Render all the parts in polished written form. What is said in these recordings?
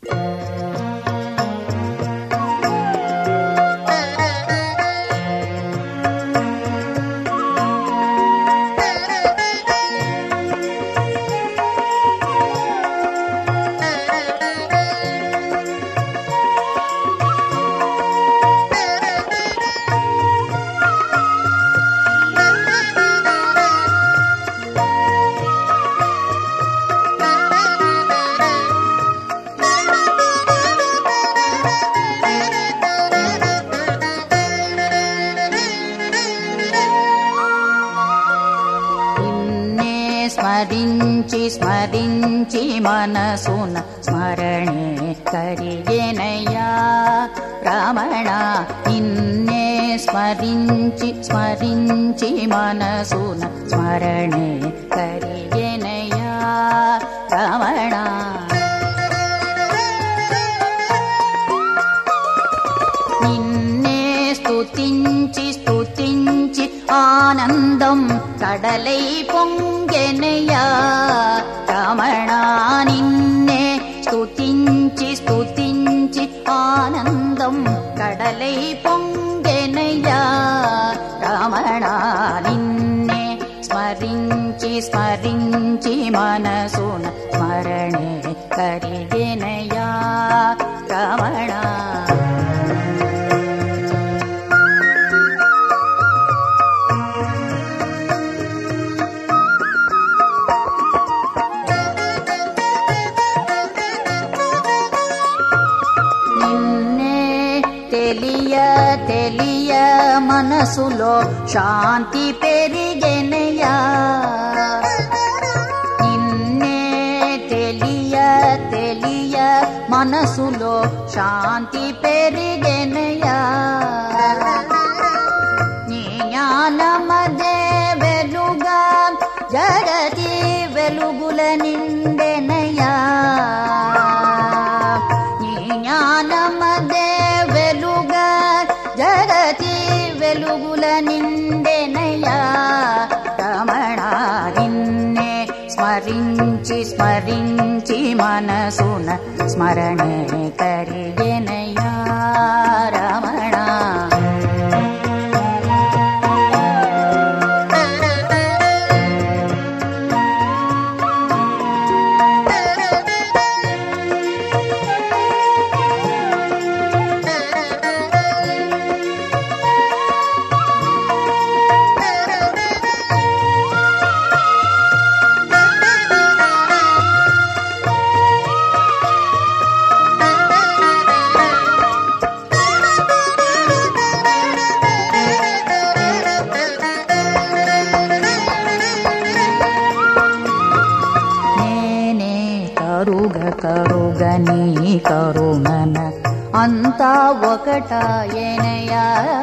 స్మరించి స్మరించి మనసున స్మరణే కరిగెనయ్యా రమణ నిన్నే స్మరించి స్మరించి మనసున స్మరణే కరిగెనయ్యా రమణ నిన్నే స్తుతించి స్తుతించి ఆనందం కడలై పొంగెనయ్యా రమణ నిన్నే స్తుతించి స్తుతించి ఆనందం కడలై పొంగెనయ్యా రమణ నిన్నే స్మరించి స్మరించి మనసున స్మరణే కరిగెనయ్యా రమణ తెలియ తెలియ మనసులో శాంతి పెరిగెనయ్యా నిన్నే తెలియ తెలియ మనసులో శాంతి పెరిగెనయ్యా నీ జ్ఞానమదే వెలుగా జగతి వెలుగుల నిండెనయ్యా నీ జ్ఞానమదే వెలుగా జగతి వెలుగుల నిండెనయ్యా రమణ నిన్నే స్మరించి స్మరించి మనసున స్మరణే కరిగెనయ్యా రమణ కరుగ నీ కరుణన అంతా ఒకటాయనయ్యా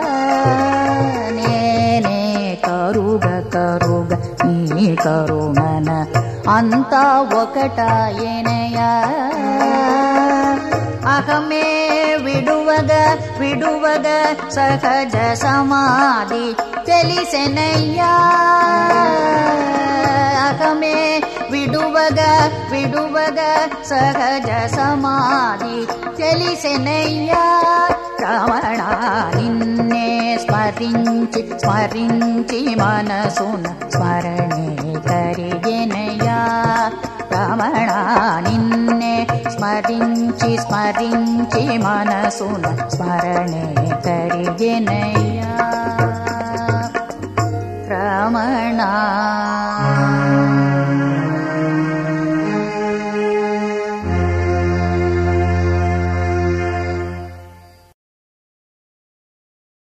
నేనే కరుగ నీ కరుణన అంతా ఒకటాయనయ్యా అహమే విడువగా సహజ సమాధి తెలిసెనయ్యా అహమే విడువగా సహజ సమాధి తెలిసెనయ్యా రమణ నిన్నే స్మరించి స్మరించి మనసున స్మరణే కరిగెనయ్యా రమణ నిన్నే స్మరించి స్మరించి మనసున స్మరణే కరిగెనయ్యా